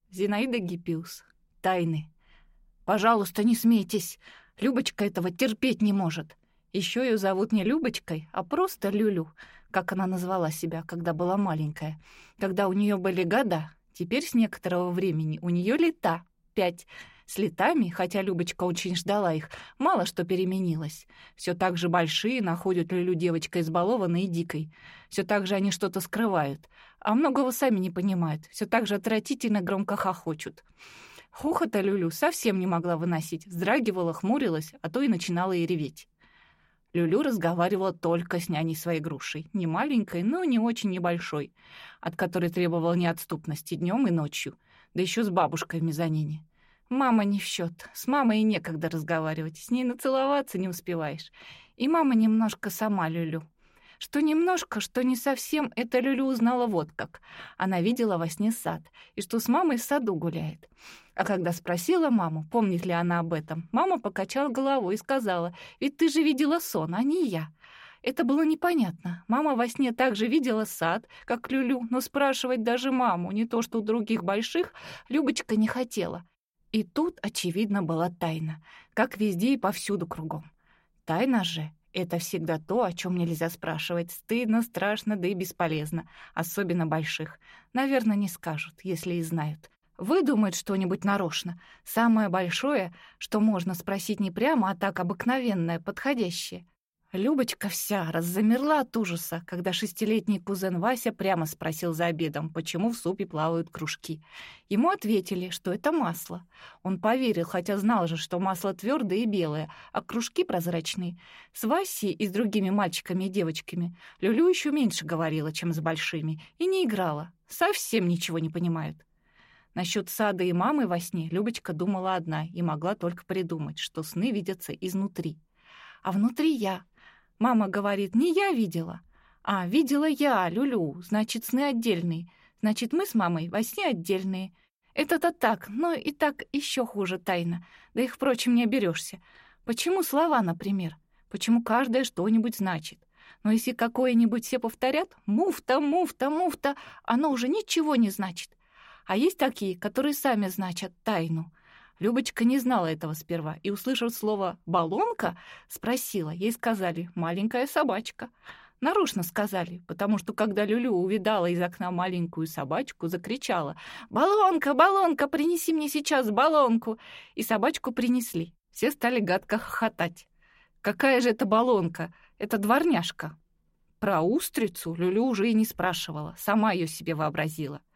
Зинаида Гиппиус. Тайны. Пожалуйста, не смейтесь. Любочка этого терпеть не может. Еще ее зовут не Любочкой, а просто Люлю, как она назвала себя, когда была маленькая. Когда у нее были года, теперь с некоторого времени у нее лета, 5. С летами, хотя Любочка очень ждала их, мало что переменилось. Все так же большие находят Люлю девочкой избалованной и дикой. Все так же они что-то скрывают, а многого сами не понимают. Все так же отвратительно громко хохочут. Хохота Люлю совсем не могла выносить, вздрагивала, хмурилась, а то и начинала и реветь. Люлю разговаривала только с няней своей грушей, не маленькой, но не очень небольшой, от которой требовала неотступности днем и ночью, да еще с бабушкой в мезонине. Мама не в счет, с мамой и некогда разговаривать, с ней нацеловаться не успеваешь. И мама немножко сама Люлю. Что немножко, что не совсем, это Люлю узнала вот как. Она видела во сне сад, и что с мамой в саду гуляет. А когда спросила маму, помнит ли она об этом, мама покачала головой и сказала: «Ведь ты же видела сон, а не я». Это было непонятно. Мама во сне также видела сад, как Люлю, но спрашивать даже маму, не то что у других больших, Любочка не хотела. И тут, очевидно, была тайна, как везде и повсюду кругом. Тайна же — это всегда то, о чем нельзя спрашивать. Стыдно, страшно, да и бесполезно, особенно больших. Наверное, не скажут, если и знают. Выдумают что-нибудь нарочно. Самое большое, что можно спросить не прямо, а так обыкновенное, подходящее. Любочка вся раззамерла от ужаса, когда 6-летний кузен Вася прямо спросил за обедом, почему в супе плавают кружки. Ему ответили, что это масло. Он поверил, хотя знал же, что масло твердое и белое, а кружки прозрачные. С Васей и с другими мальчиками и девочками Люлю еще меньше говорила, чем с большими, и не играла. Совсем ничего не понимают. Насчет сада и мамы во сне Любочка думала одна и могла только придумать, что сны видятся изнутри. А внутри я. Мама говорит, не я видела. А, видела я, Люлю, значит, сны отдельные. Значит, мы с мамой во сне отдельные. Это-то так, но и так еще хуже тайна. Да их, впрочем, не оберешься. Почему слова, например? Почему каждое что-нибудь значит? Но если какое-нибудь все повторят, муфта, муфта, муфта, оно уже ничего не значит. А есть такие, которые сами значат тайну. Любочка не знала этого сперва и, услышав слово «баллонка», спросила. Ей сказали «маленькая собачка». Нарочно сказали, потому что, когда Люлю увидала из окна маленькую собачку, закричала: «Баллонка, баллонка, принеси мне сейчас баллонку!» И собачку принесли. Все стали гадко хохотать. «Какая же это баллонка? Это дворняжка!» Про устрицу Люлю уже и не спрашивала, сама ее себе вообразила.